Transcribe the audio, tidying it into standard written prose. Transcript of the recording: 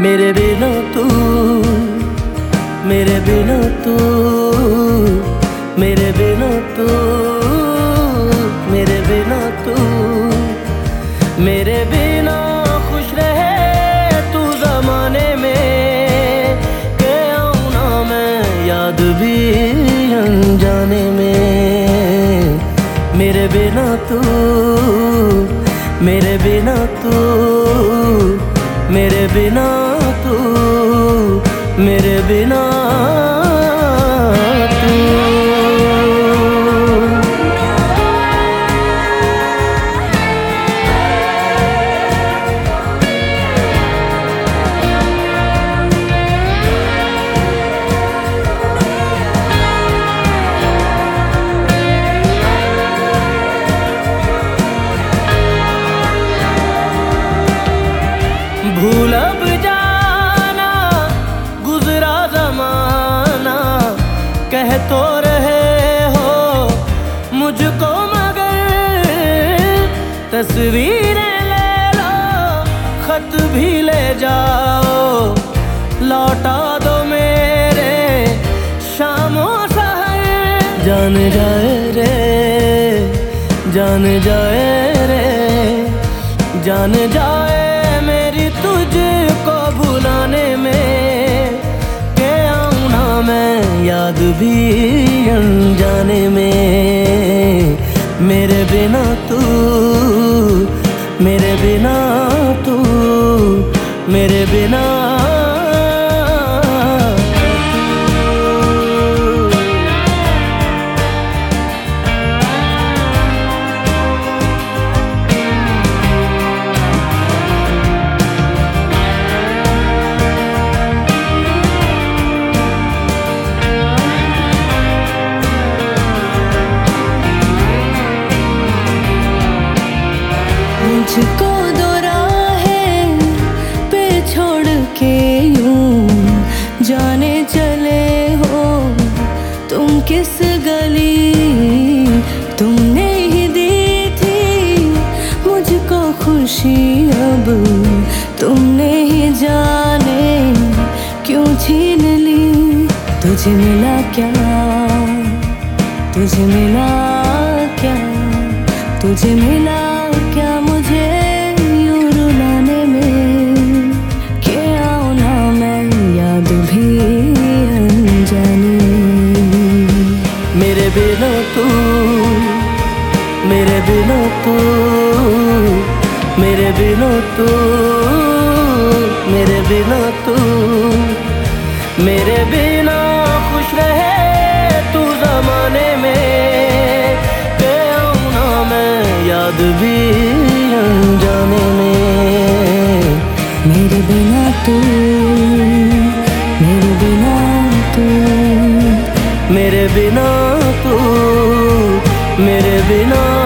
मेरे बिना तू, मेरे बिना तू, मेरे बिना तू, मेरे बिना तू, मेरे बिना खुश रहे तू ज़माने में, के आऊँ ना मैं याद भी अनजाने में। मेरे बिना तू, मेरे बिना तू, मेरे बिना तू, मेरे बिना तू। भूल अब जाना गुजरा ज़माना, कह तो रहे हो मुझको मगर तस्वीरें ले लो, खत भी ले जाओ, लौटा दो मेरे शामों सहर। जान जाए रे, जान जाए रे, जान जाए मेरी तुझको भुलाने में, के आऊँ ना मैं याद भी अनजाने में। मेरे बिना तू, मेरे बिना तू, मेरे बिना मुझको दो राहें पे छोड़ के यूं जाने चले हो तुम किस गली, तुमने ही दी थी मुझको खुशी, अब तुमने ही जाने क्यों छीन ली। तुझे मिला क्या, तुझे मिला क्या, तुझे मिला क्या मुझे यूं रुलाने में, के आऊँ ना मैं याद भी अनजाने। मेरे बिना तू, मेरे बिना तू, मेरे बिना तू, मेरे बिना तू, मेरे बिना खुश रहे तू ज़माने में, के आऊँ ना मैं याद भी अनजाने में। मेरे बिना तू, मेरे बिना तू, मेरे बिना तू, मेरे बिना